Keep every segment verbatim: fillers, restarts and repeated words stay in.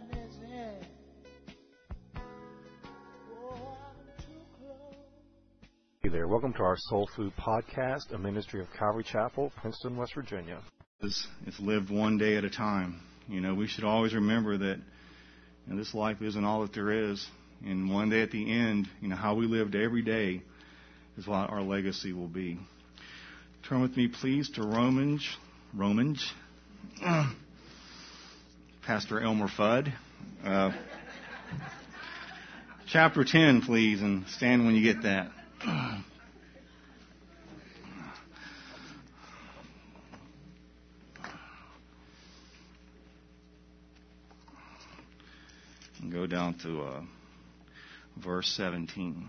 Hey there, welcome to our Soul Food Podcast, a ministry of Calvary Chapel, Princeton, West Virginia. It's, it's lived one day at a time. You know, we should always remember that you know, this life isn't all that there is. And one day at the end, you know, how we lived every day is what our legacy will be. Turn with me, please, to Romans, Romans, uh, Pastor Elmer Fudd. Uh, chapter ten, please, and stand when you get that. And go down to uh, verse seventeen.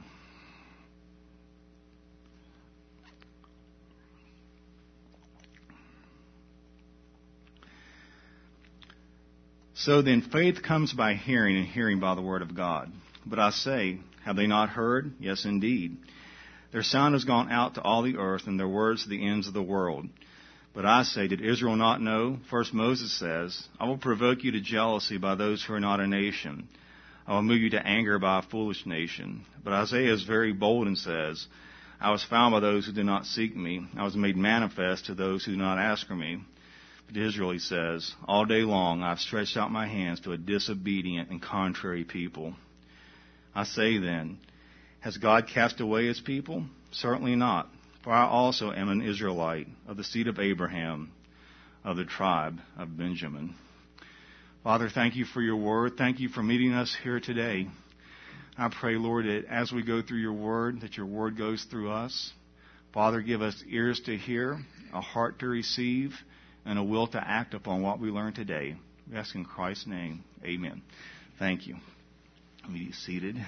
So then faith comes by hearing, and hearing by the word of God. But I say, have they not heard? Yes, indeed. Their sound has gone out to all the earth, and their words to the ends of the world. But I say, did Israel not know? First Moses says, I will provoke you to jealousy by those who are not a nation. I will move you to anger by a foolish nation. But Isaiah is very bold and says, I was found by those who did not seek me. I was made manifest to those who did not ask for me. But to Israel he says, all day long I have stretched out my hands to a disobedient and contrary people. I say then, has God cast away his people? Certainly not. For I also am an Israelite, of the seed of Abraham, of the tribe of Benjamin. Father, thank you for your word. Thank you for meeting us here today. I pray, Lord, that as we go through your word, that your word goes through us. Father, give us ears to hear, a heart to receive, and a will to act upon what we learn today. We ask in Christ's name. Amen. Thank you. Be seated.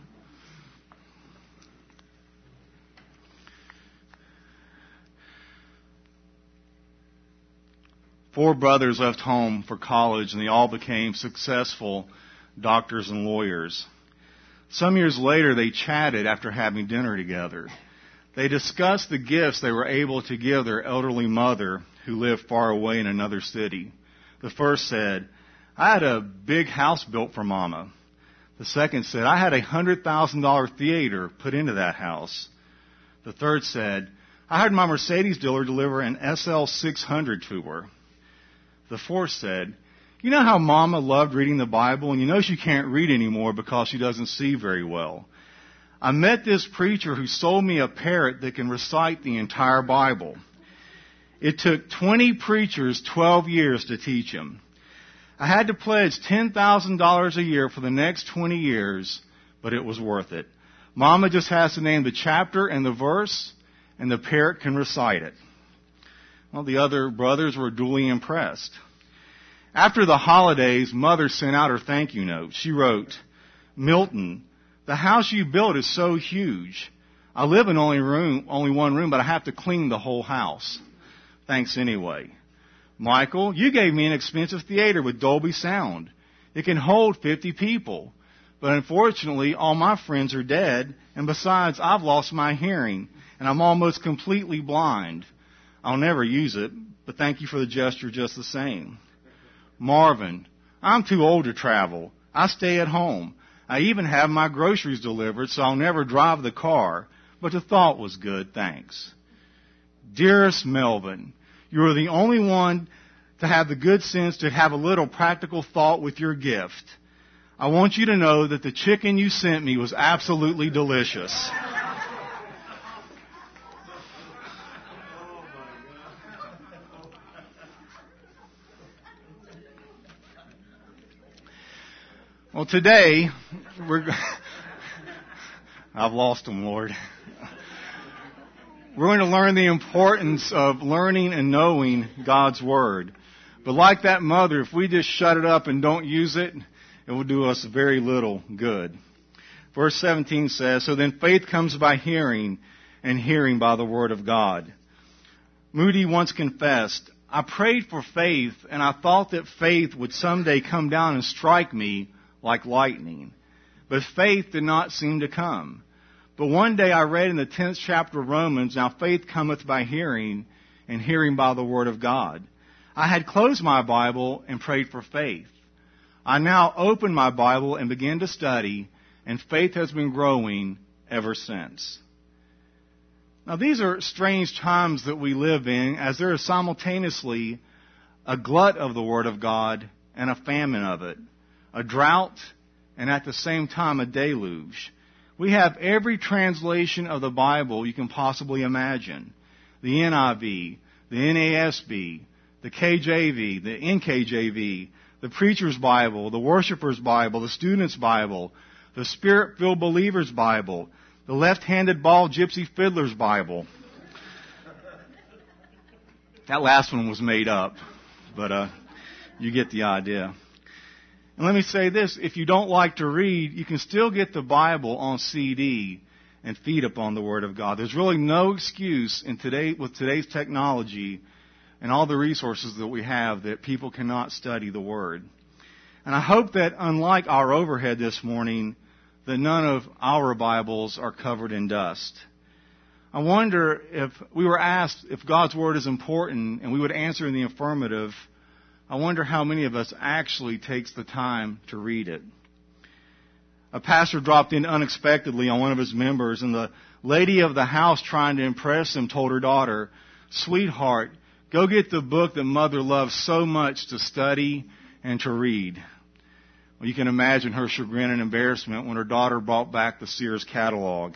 Four brothers left home for college, and they all became successful doctors and lawyers. Some years later, they chatted after having dinner together. They discussed the gifts they were able to give their elderly mother who lived far away in another city. The first said, I had a big house built for Mama. The second said, I had a one hundred thousand dollars theater put into that house. The third said, I had my Mercedes dealer deliver an S L six hundred to her. The fourth said, you know how Mama loved reading the Bible, and you know she can't read anymore because she doesn't see very well. I met this preacher who sold me a parrot that can recite the entire Bible. It took twenty preachers twelve years to teach him. I had to pledge ten thousand dollars a year for the next twenty years, but it was worth it. Mama just has to name the chapter and the verse, and the parrot can recite it. Well, the other brothers were duly impressed. After the holidays, Mother sent out her thank you note. She wrote, Milton, the house you built is so huge. I live in only room, only one room, but I have to clean the whole house. Thanks anyway. Michael, you gave me an expensive theater with Dolby Sound. It can hold fifty people. But unfortunately, all my friends are dead, and besides, I've lost my hearing, and I'm almost completely blind. I'll never use it, but thank you for the gesture just the same. Marvin, I'm too old to travel. I stay at home. I even have my groceries delivered, so I'll never drive the car. But the thought was good, thanks. Dearest Melvin, you are the only one to have the good sense to have a little practical thought with your gift. I want you to know that the chicken you sent me was absolutely delicious. Well, today, we're, I've lost them, Lord. We're going to learn the importance of learning and knowing God's Word. But like that mother, if we just shut it up and don't use it, it will do us very little good. Verse seventeen says, so then faith comes by hearing, and hearing by the Word of God. Moody once confessed, I prayed for faith, and I thought that faith would someday come down and strike me like lightning. But faith did not seem to come. But one day I read in the tenth chapter of Romans, now faith cometh by hearing, and hearing by the word of God. I had closed my Bible and prayed for faith. I now open my Bible and begin to study, and faith has been growing ever since. Now, these are strange times that we live in, as there is simultaneously a glut of the Word of God and a famine of it, a drought, and at the same time a deluge. We have every translation of the Bible you can possibly imagine. The N I V, the N A S B, the K J V, the N K J V, the Preacher's Bible, the Worshipper's Bible, the Student's Bible, the Spirit-Filled Believer's Bible, the Left-Handed Bald Gypsy Fiddler's Bible. That last one was made up, but uh, you get the idea. And let me say this, if you don't like to read, you can still get the Bible on C D and feed upon the Word of God. There's really no excuse in today with today's technology and all the resources that we have that people cannot study the Word. And I hope that unlike our overhead this morning, that none of our Bibles are covered in dust. I wonder if we were asked if God's Word is important and we would answer in the affirmative, I wonder how many of us actually takes the time to read it. A pastor dropped in unexpectedly on one of his members, and the lady of the house, trying to impress him, told her daughter, "Sweetheart, go get the book that Mother loves so much to study and to read." Well, you can imagine her chagrin and embarrassment when her daughter brought back the Sears catalog.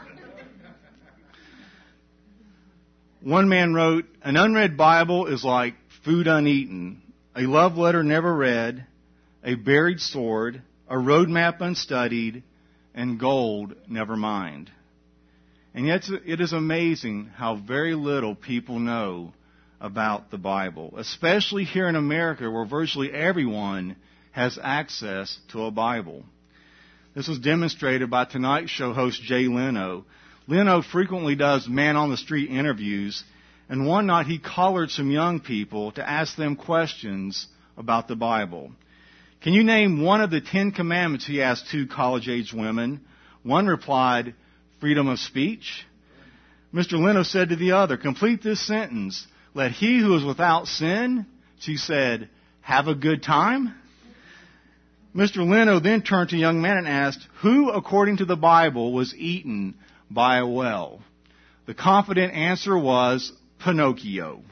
One man wrote, "An unread Bible is like food uneaten, a love letter never read, a buried sword, a roadmap unstudied, and gold never mined." And yet it is amazing how very little people know about the Bible, especially here in America, where virtually everyone has access to a Bible. This was demonstrated by Tonight Show host Jay Leno. Leno frequently does man-on-the-street interviews, and one night he collared some young people to ask them questions about the Bible. "Can you name one of the Ten Commandments?" he asked two college-age women. One replied, "Freedom of speech." Mister Leno said to the other, "Complete this sentence. Let he who is without sin," she said, "have a good time." Mister Leno then turned to a young man and asked, "Who, according to the Bible, was eaten by a well?" The confident answer was Pinocchio.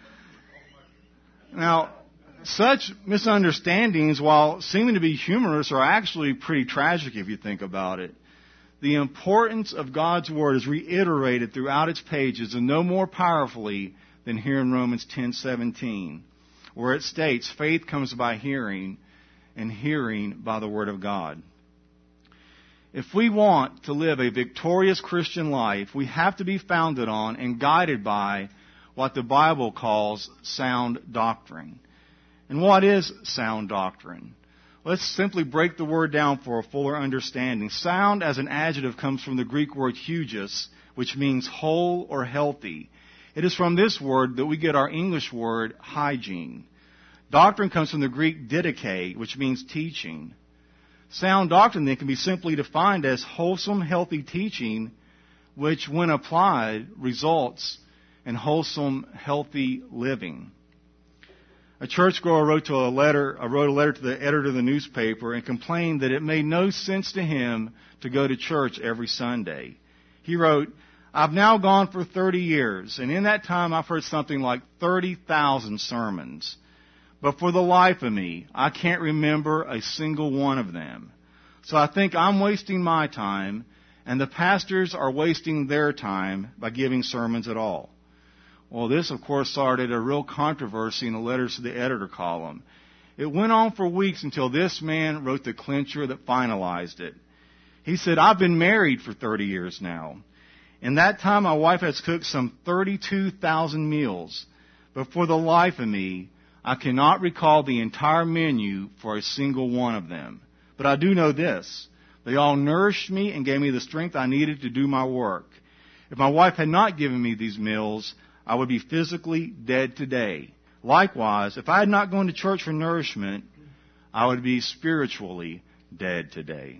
Now, such misunderstandings, while seeming to be humorous, are actually pretty tragic if you think about it. The importance of God's Word is reiterated throughout its pages, and no more powerfully than here in Romans ten seventeen, where it states, "Faith comes by hearing, and hearing by the Word of God." If we want to live a victorious Christian life, we have to be founded on and guided by what the Bible calls sound doctrine. And what is sound doctrine? Let's simply break the word down for a fuller understanding. Sound as an adjective comes from the Greek word hugeus, which means whole or healthy. It is from this word that we get our English word hygiene. Doctrine comes from the Greek didache, which means teaching. Sound doctrine then can be simply defined as wholesome, healthy teaching, which, when applied, results in wholesome, healthy living. A churchgoer wrote to a letter, uh, wrote a letter to the editor of the newspaper and complained that it made no sense to him to go to church every Sunday. He wrote, "I've now gone for thirty years, and in that time I've heard something like thirty thousand sermons. But for the life of me, I can't remember a single one of them. So I think I'm wasting my time, and the pastors are wasting their time by giving sermons at all." Well, this, of course, started a real controversy in the letters to the editor column. It went on for weeks until this man wrote the clincher that finalized it. He said, "I've been married for thirty years now. In that time, my wife has cooked some thirty-two thousand meals. But for the life of me, I cannot recall the entire menu for a single one of them. But I do know this. They all nourished me and gave me the strength I needed to do my work. If my wife had not given me these meals, I would be physically dead today. Likewise, if I had not gone to church for nourishment, I would be spiritually dead today."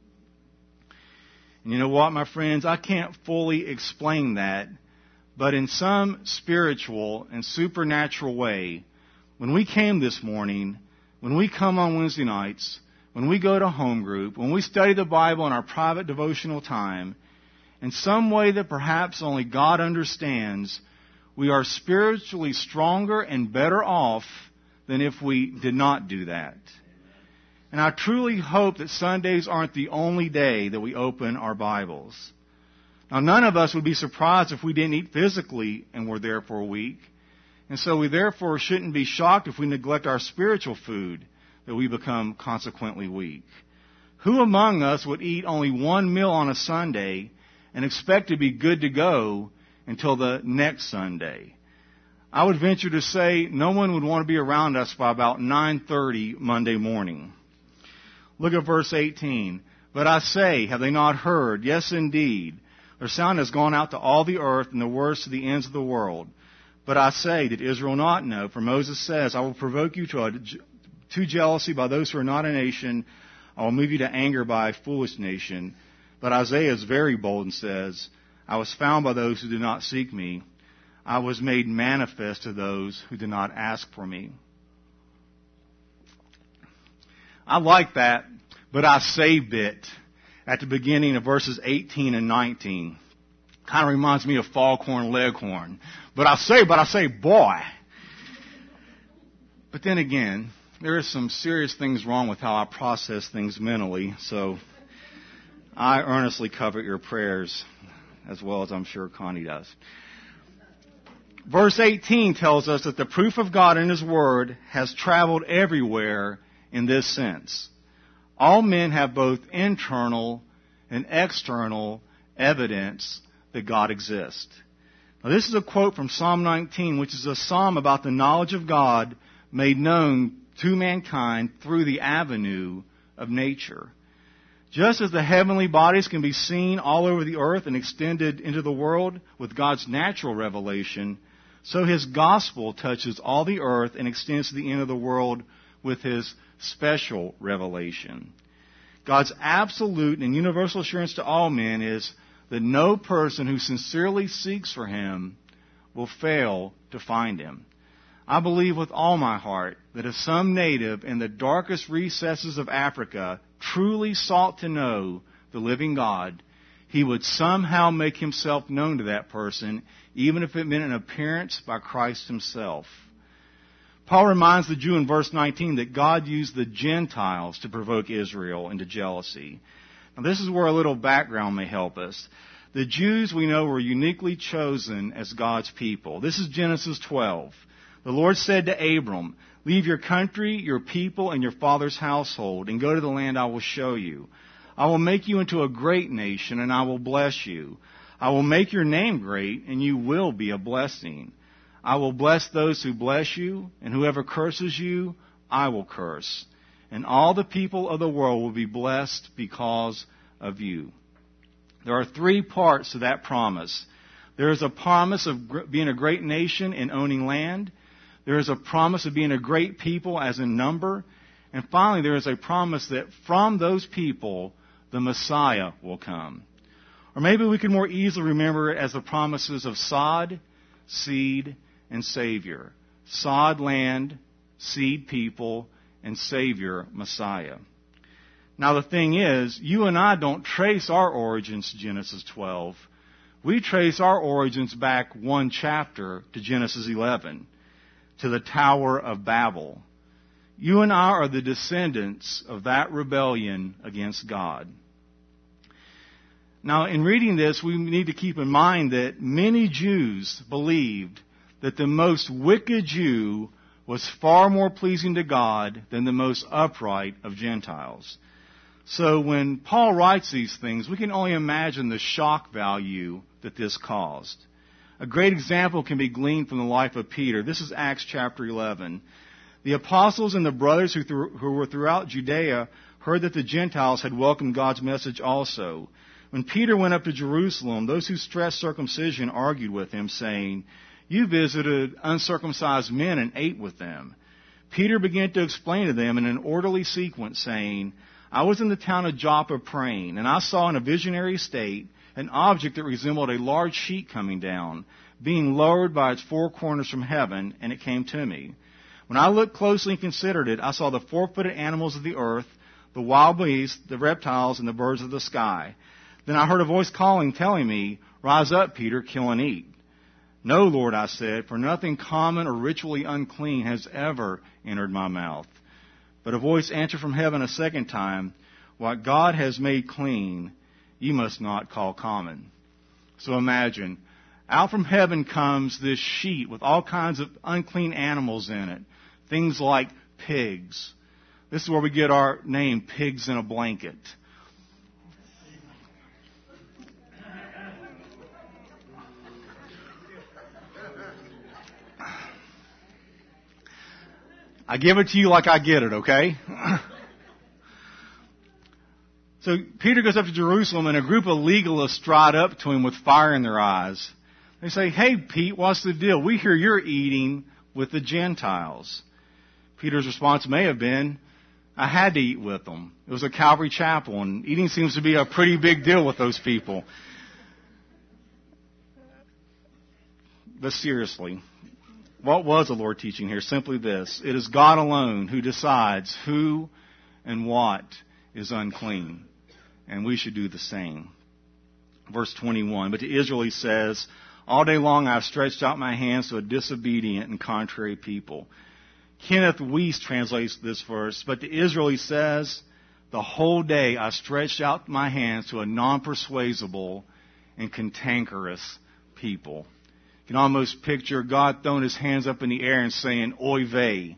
And you know what, my friends? I can't fully explain that, but in some spiritual and supernatural way, when we came this morning, when we come on Wednesday nights, when we go to home group, when we study the Bible in our private devotional time, in some way that perhaps only God understands, we are spiritually stronger and better off than if we did not do that. And I truly hope that Sundays aren't the only day that we open our Bibles. Now, none of us would be surprised if we didn't eat physically and were there for a week. And so we therefore shouldn't be shocked if we neglect our spiritual food, that we become consequently weak. Who among us would eat only one meal on a Sunday and expect to be good to go until the next Sunday? I would venture to say no one would want to be around us by about nine thirty Monday morning. Look at verse eighteen. But I say, have they not heard? Yes, indeed. Their sound has gone out to all the earth, and the words to the ends of the world. But I say, did Israel not know? For Moses says, I will provoke you to, a, to jealousy by those who are not a nation. I will move you to anger by a foolish nation. But Isaiah is very bold and says, I was found by those who did not seek me. I was made manifest to those who did not ask for me. I like that, but I say bit at the beginning of verses eighteen and nineteen. Kind of reminds me of Foghorn Leghorn. But I say, but I say, boy. But then again, there are some serious things wrong with how I process things mentally, so I earnestly covet your prayers, as well as I'm sure Connie does. Verse eighteen tells us that the proof of God in His Word has traveled everywhere in this sense. All men have both internal and external evidence that God exists. Now, this is a quote from Psalm nineteen, which is a psalm about the knowledge of God made known to mankind through the avenue of nature. Just as the heavenly bodies can be seen all over the earth and extended into the world with God's natural revelation, so His gospel touches all the earth and extends to the end of the world with His special revelation. God's absolute and universal assurance to all men is that no person who sincerely seeks for Him will fail to find Him. I believe with all my heart that if some native in the darkest recesses of Africa truly sought to know the living God, he would somehow make Himself known to that person, even if it meant an appearance by Christ Himself. Paul reminds the Jew in verse nineteen that God used the Gentiles to provoke Israel into jealousy. Now, this is where a little background may help us. The Jews, we know, were uniquely chosen as God's people. This is Genesis twelve. The Lord said to Abram, leave your country, your people, and your father's household, and go to the land I will show you. I will make you into a great nation, and I will bless you. I will make your name great, and you will be a blessing. I will bless those who bless you, and whoever curses you, I will curse. And all the people of the world will be blessed because of you. There are three parts to that promise. There is a promise of being a great nation and owning land. There is a promise of being a great people as in number. And finally, there is a promise that from those people, the Messiah will come. Or maybe we can more easily remember it as the promises of sod, seed, and Savior. Sod, land, seed, people, and Savior, Messiah. Now the thing is, you and I don't trace our origins to Genesis twelve. We trace our origins back one chapter to Genesis eleven, to the Tower of Babel. You and I are the descendants of that rebellion against God. Now, in reading this, we need to keep in mind that many Jews believed that the most wicked Jew was far more pleasing to God than the most upright of Gentiles. So when Paul writes these things, we can only imagine the shock value that this caused. A great example can be gleaned from the life of Peter. This is Acts chapter eleven. The apostles and the brothers who, th- who were throughout Judea heard that the Gentiles had welcomed God's message also. When Peter went up to Jerusalem, those who stressed circumcision argued with him, saying, you visited uncircumcised men and ate with them. Peter began to explain to them in an orderly sequence, saying, I was in the town of Joppa praying, and I saw in a visionary state an object that resembled a large sheet coming down, being lowered by its four corners from heaven, and it came to me. When I looked closely and considered it, I saw the four-footed animals of the earth, the wild beasts, the reptiles, and the birds of the sky. Then I heard a voice calling, telling me, "Rise up, Peter, kill and eat." "No, Lord," I said, "for nothing common or ritually unclean has ever entered my mouth." But a voice answered from heaven a second time, "What God has made clean, you must not call common." So imagine, out from heaven comes this sheet with all kinds of unclean animals in it. Things like pigs. This is where we get our name, Pigs in a Blanket. I give it to you like I get it, okay? So Peter goes up to Jerusalem, and a group of legalists stride up to him with fire in their eyes. They say, "Hey, Pete, what's the deal? We hear you're eating with the Gentiles." Peter's response may have been, "I had to eat with them. It was a Calvary Chapel, and eating seems to be a pretty big deal with those people." But seriously, what was the Lord teaching here? Simply this: it is God alone who decides who and what is unclean, and we should do the same. Verse twenty-one, "But to Israel he says, all day long I have stretched out my hands to a disobedient and contrary people." Kenneth Weiss translates this verse, "But to Israel he says, the whole day I stretched out my hands to a non-persuasible and cantankerous people." You can almost picture God throwing his hands up in the air and saying, "Oy vey."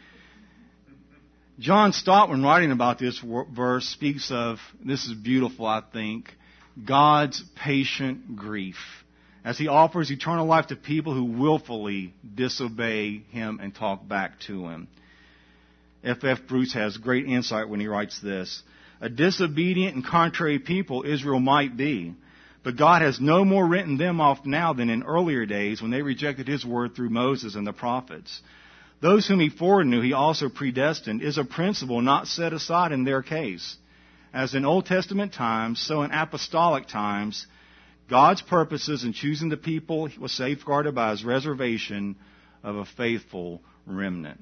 John Stott, when writing about this verse, speaks of, this is beautiful, I think, God's patient grief as he offers eternal life to people who willfully disobey him and talk back to him. F F Bruce has great insight when he writes this: "A disobedient and contrary people Israel might be, but God has no more written them off now than in earlier days when they rejected his word through Moses and the prophets. Those whom he foreknew, he also predestined, is a principle not set aside in their case. As in Old Testament times, so in apostolic times, God's purposes in choosing the people was safeguarded by his reservation of a faithful remnant."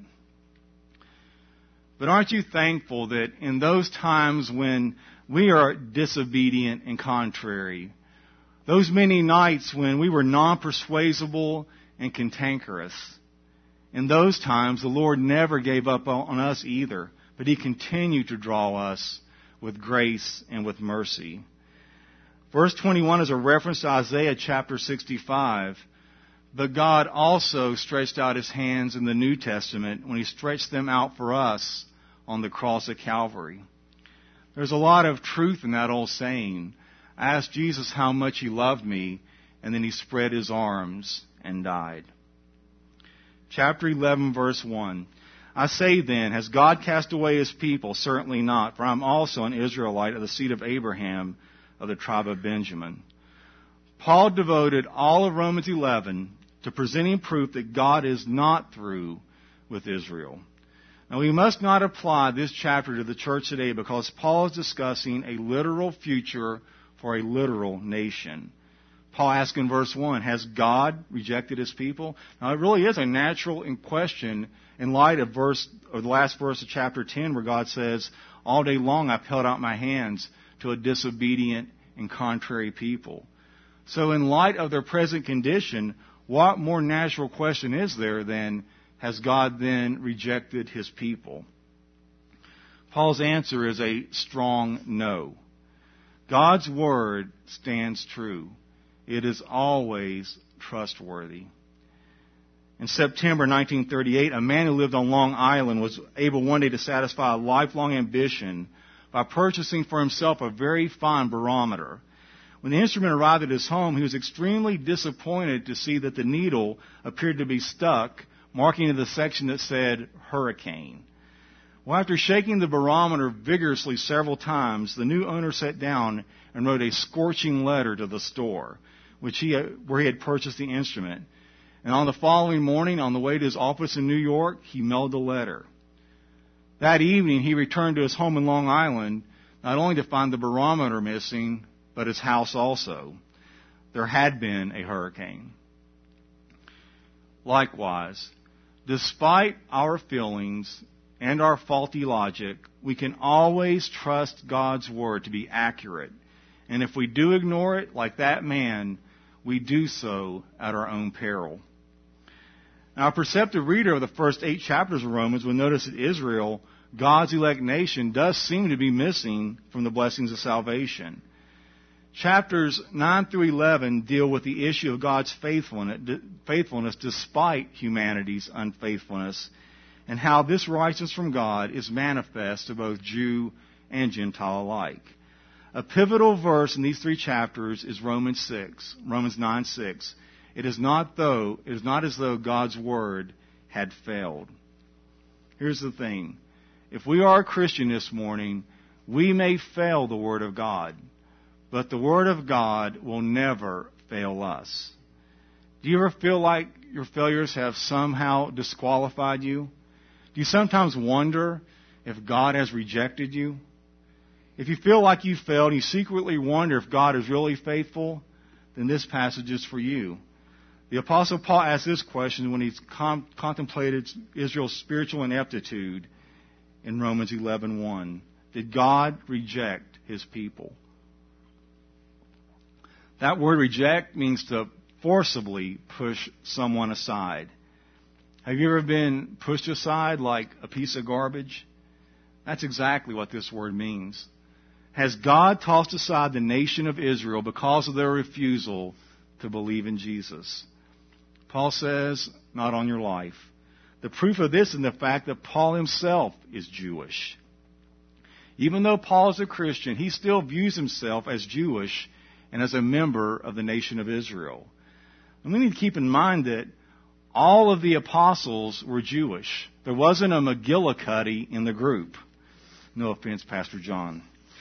But aren't you thankful that in those times when we are disobedient and contrary, those many nights when we were non-persuasible and cantankerous, in those times the Lord never gave up on us either, but he continued to draw us with grace and with mercy. Verse twenty-one is a reference to Isaiah chapter sixty-five. But God also stretched out his hands in the New Testament when he stretched them out for us on the cross at Calvary. There's a lot of truth in that old saying. I asked Jesus how much he loved me, and then he spread his arms and died. Chapter eleven, verse one. "I say then, has God cast away his people? Certainly not, for I am also an Israelite of the seed of Abraham, of the tribe of Benjamin." Paul devoted all of Romans eleven to presenting proof that God is not through with Israel. Now, we must not apply this chapter to the church today because Paul is discussing a literal future for a literal nation. Paul asks in verse one, has God rejected his people? Now, it really is a natural question in light of verse or the last verse of chapter ten, where God says, "All day long I've held out my hands to a disobedient and contrary people." So in light of their present condition, what more natural question is there than, has God then rejected his people? Paul's answer is a strong no. God's word stands true. It is always trustworthy. In September nineteen thirty-eight, a man who lived on Long Island was able one day to satisfy a lifelong ambition by purchasing for himself a very fine barometer. When the instrument arrived at his home, he was extremely disappointed to see that the needle appeared to be stuck, marking the section that said hurricane. Well, after shaking the barometer vigorously several times, the new owner sat down and wrote a scorching letter to the store, which he where he had purchased the instrument. And on the following morning, on the way to his office in New York, he mailed the letter. That evening, he returned to his home in Long Island, not only to find the barometer missing, but his house also. There had been a hurricane. Likewise, Despite our feelings and our faulty logic, we can always trust God's Word to be accurate. And if we do ignore it, like that man, we do so at our own peril. Now, a perceptive reader of the first eight chapters of Romans will notice that Israel, God's elect nation, does seem to be missing from the blessings of salvation. Chapters nine through eleven deal with the issue of God's faithfulness, faithfulness despite humanity's unfaithfulness, and how this righteousness from God is manifest to both Jew and Gentile alike. A pivotal verse in these three chapters is Romans six, Romans nine six. It is not though it is not as though God's word had failed. Here's the thing. If we are a Christian this morning, we may fail the Word of God, but the Word of God will never fail us. Do you ever feel like your failures have somehow disqualified you? Do you sometimes wonder if God has rejected you? If you feel like you failed and you secretly wonder if God is really faithful, then this passage is for you. The Apostle Paul asked this question when he com- contemplated Israel's spiritual ineptitude in Romans eleven one. Did God reject His people? That word reject means to forcibly push someone aside. Have you ever been pushed aside like a piece of garbage? That's exactly what this word means. Has God tossed aside the nation of Israel because of their refusal to believe in Jesus? Paul says, not on your life. The proof of this is in the fact that Paul himself is Jewish. Even though Paul is a Christian, he still views himself as Jewish and as a member of the nation of Israel. And we need to keep in mind that all of the apostles were Jewish. There wasn't a McGillicuddy in the group. No offense, Pastor John.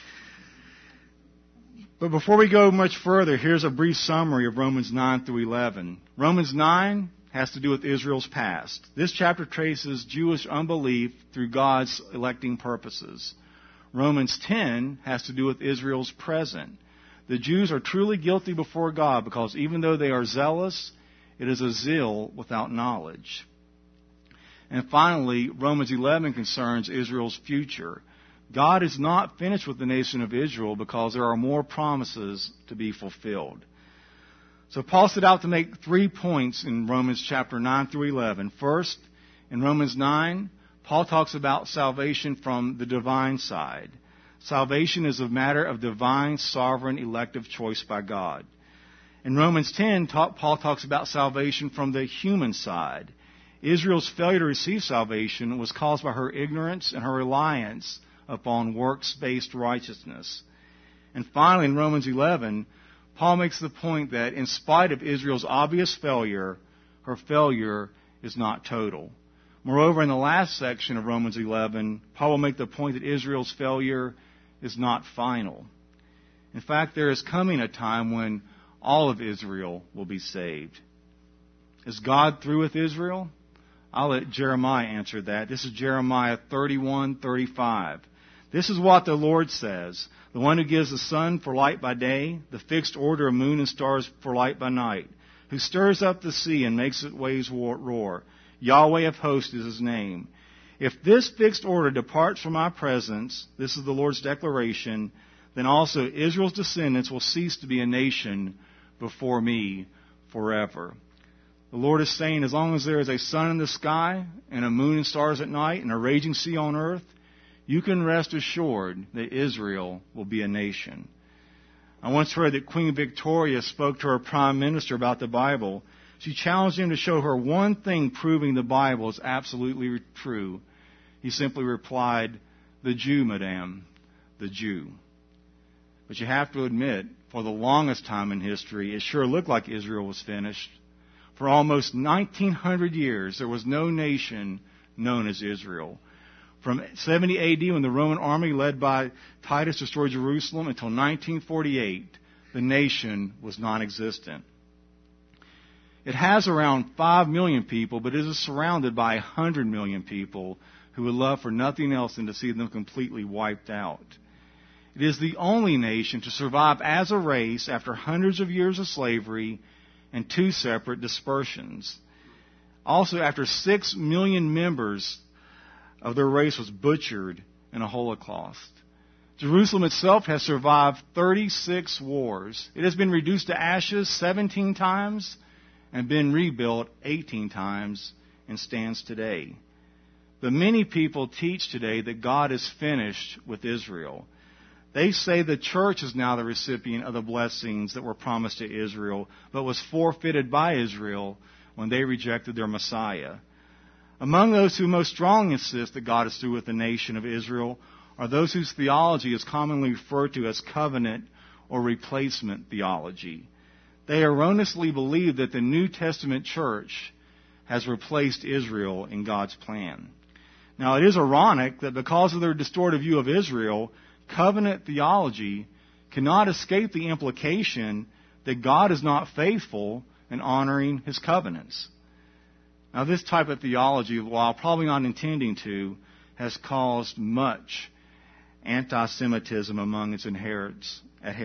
But before we go much further, here's a brief summary of Romans nine through eleven. Romans nine has to do with Israel's past. This chapter traces Jewish unbelief through God's electing purposes. Romans ten has to do with Israel's present. The Jews are truly guilty before God because even though they are zealous, it is a zeal without knowledge. And finally, Romans eleven concerns Israel's future. God is not finished with the nation of Israel because there are more promises to be fulfilled. So Paul set out to make three points in Romans chapter nine through eleven. First, in Romans nine, Paul talks about salvation from the divine side. Salvation is a matter of divine, sovereign, elective choice by God. In Romans ten, Paul talks about salvation from the human side. Israel's failure to receive salvation was caused by her ignorance and her reliance upon works-based righteousness. And finally, in Romans eleven, Paul makes the point that in spite of Israel's obvious failure, her failure is not total. Moreover, in the last section of Romans eleven, Paul will make the point that Israel's failure is not final. In fact, there is coming a time when all of Israel will be saved. Is God through with Israel? I'll let Jeremiah answer that. This is Jeremiah thirty-one thirty-five. This is what the Lord says, the one who gives the sun for light by day, the fixed order of moon and stars for light by night, who stirs up the sea and makes its waves roar. Yahweh of hosts is His name. If this fixed order departs from my presence, this is the Lord's declaration, then also Israel's descendants will cease to be a nation before me forever. The Lord is saying, as long as there is a sun in the sky and a moon and stars at night and a raging sea on earth, you can rest assured that Israel will be a nation. I once heard that Queen Victoria spoke to her prime minister about the Bible. She challenged him to show her one thing proving the Bible is absolutely true. He simply replied, "The Jew, madame, the Jew." But you have to admit, for the longest time in history, it sure looked like Israel was finished. For almost nineteen hundred years, there was no nation known as Israel. From seventy A D, when the Roman army led by Titus destroyed Jerusalem, until nineteen forty-eight, the nation was non-existent. It has around five million people, but it is surrounded by one hundred million people who would love for nothing else than to see them completely wiped out. It is the only nation to survive as a race after hundreds of years of slavery and two separate dispersions. Also, after six million members of their race was butchered in a Holocaust. Jerusalem itself has survived thirty-six wars. It has been reduced to ashes seventeen times and been rebuilt eighteen times and stands today. But many people teach today that God is finished with Israel. They say the church is now the recipient of the blessings that were promised to Israel, but was forfeited by Israel when they rejected their Messiah. Among those who most strongly insist that God is through with the nation of Israel are those whose theology is commonly referred to as covenant or replacement theology. They erroneously believe that the New Testament church has replaced Israel in God's plan. Now, it is ironic that because of their distorted view of Israel, covenant theology cannot escape the implication that God is not faithful in honoring His covenants. Now, this type of theology, while probably not intending to, has caused much anti-Semitism among its adherents.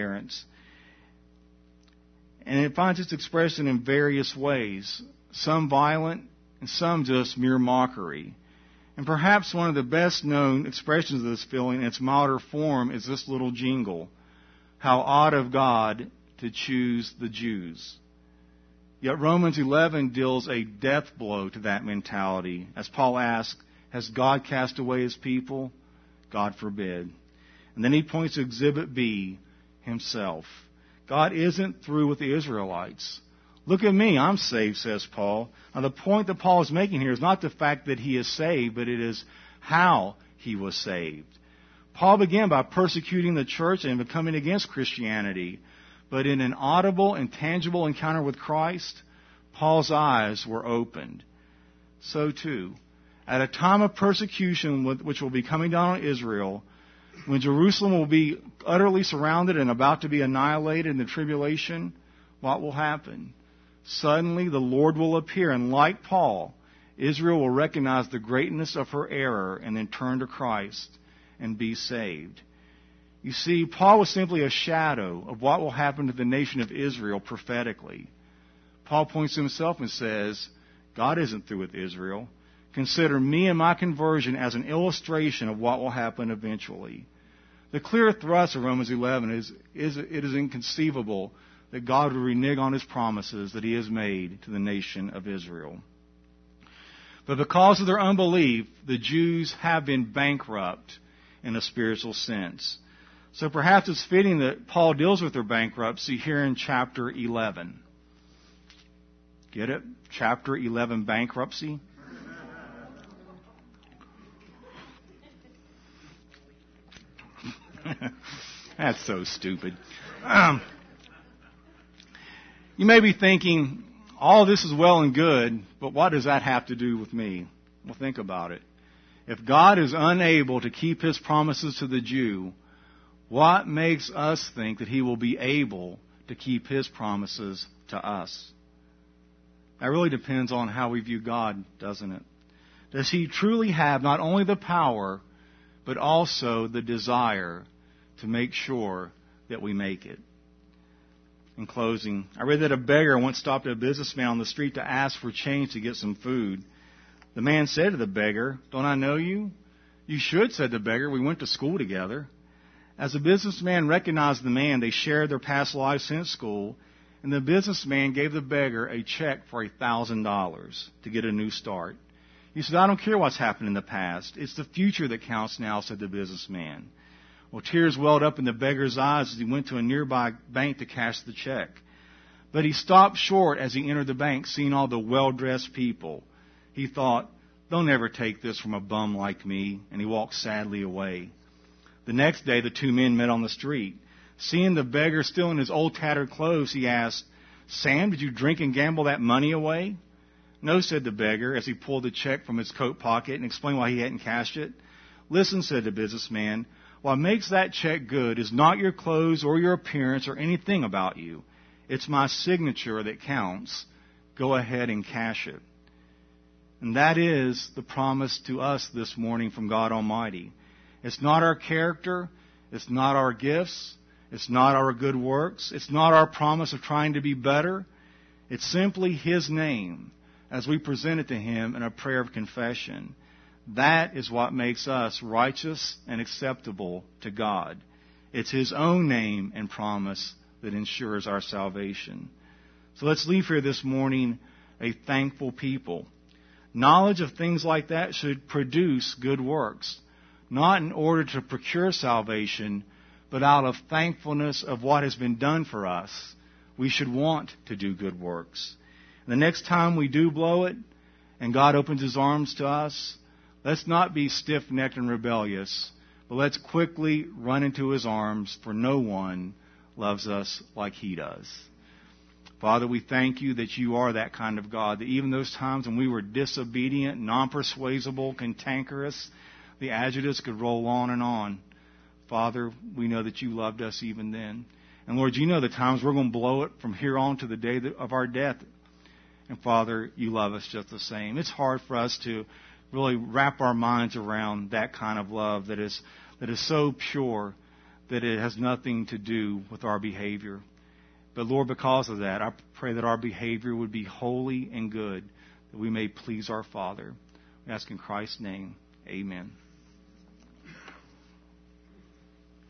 And it finds its expression in various ways, some violent and some just mere mockery. And perhaps one of the best known expressions of this feeling in its milder form is this little jingle, "How odd of God to choose the Jews." Yet Romans eleven deals a death blow to that mentality. As Paul asks, has God cast away His people? God forbid. And then he points to Exhibit B, himself. God isn't through with the Israelites. Look at me, I'm saved, says Paul. Now the point that Paul is making here is not the fact that he is saved, but it is how he was saved. Paul began by persecuting the church and becoming against Christianity. But in an audible and tangible encounter with Christ, Paul's eyes were opened. So too, at a time of persecution which will be coming down on Israel, when Jerusalem will be utterly surrounded and about to be annihilated in the tribulation, what will happen? Suddenly the Lord will appear, and like Paul, Israel will recognize the greatness of her error and then turn to Christ and be saved. You see, Paul was simply a shadow of what will happen to the nation of Israel prophetically. Paul points to himself and says, God isn't through with Israel. Consider me and my conversion as an illustration of what will happen eventually. The clear thrust of Romans eleven is, is it is inconceivable that God would renege on His promises that He has made to the nation of Israel. But because of their unbelief, the Jews have been bankrupt in a spiritual sense. So perhaps it's fitting that Paul deals with their bankruptcy here in chapter eleven. Get it? Chapter eleven, bankruptcy. That's so stupid. Um, you may be thinking, all this is well and good, but what does that have to do with me? Well, think about it. If God is unable to keep His promises to the Jew, what makes us think that He will be able to keep His promises to us? That really depends on how we view God, doesn't it? Does He truly have not only the power, but also the desire to make sure that we make it? In closing, I read that a beggar once stopped a businessman on the street to ask for change to get some food. The man said to the beggar, "Don't I know you?" "You should," said the beggar. "We went to school together." As the businessman recognized the man, they shared their past lives since school, and the businessman gave the beggar a check for a thousand dollars to get a new start. He said, "I don't care what's happened in the past. It's the future that counts now," said the businessman. Well, tears welled up in the beggar's eyes as he went to a nearby bank to cash the check. But he stopped short as he entered the bank, seeing all the well-dressed people. He thought, "They'll never take this from a bum like me," and he walked sadly away. The next day, the two men met on the street. Seeing the beggar still in his old tattered clothes, he asked, "Sam, did you drink and gamble that money away?" "No," said the beggar as he pulled the check from his coat pocket and explained why he hadn't cashed it. "Listen," said the businessman, "what makes that check good is not your clothes or your appearance or anything about you. It's my signature that counts. Go ahead and cash it." And that is the promise to us this morning from God Almighty. It's not our character. It's not our gifts. It's not our good works. It's not our promise of trying to be better. It's simply His name, as we present it to Him in a prayer of confession. That is what makes us righteous and acceptable to God. It's His own name and promise that ensures our salvation. So let's leave here this morning a thankful people. Knowledge of things like that should produce good works, not in order to procure salvation, but out of thankfulness of what has been done for us. We should want to do good works. And the next time we do blow it and God opens His arms to us, let's not be stiff-necked and rebellious, but let's quickly run into His arms, for no one loves us like He does. Father, we thank You that You are that kind of God, that even those times when we were disobedient, non-persuasible, cantankerous, the adjectives could roll on and on. Father, we know that You loved us even then. And Lord, You know the times we're going to blow it from here on to the day of our death. And Father, You love us just the same. It's hard for us to really wrap our minds around that kind of love that is that is so pure that it has nothing to do with our behavior. But Lord, because of that, I pray that our behavior would be holy and good, that we may please our Father. We ask in Christ's name, amen.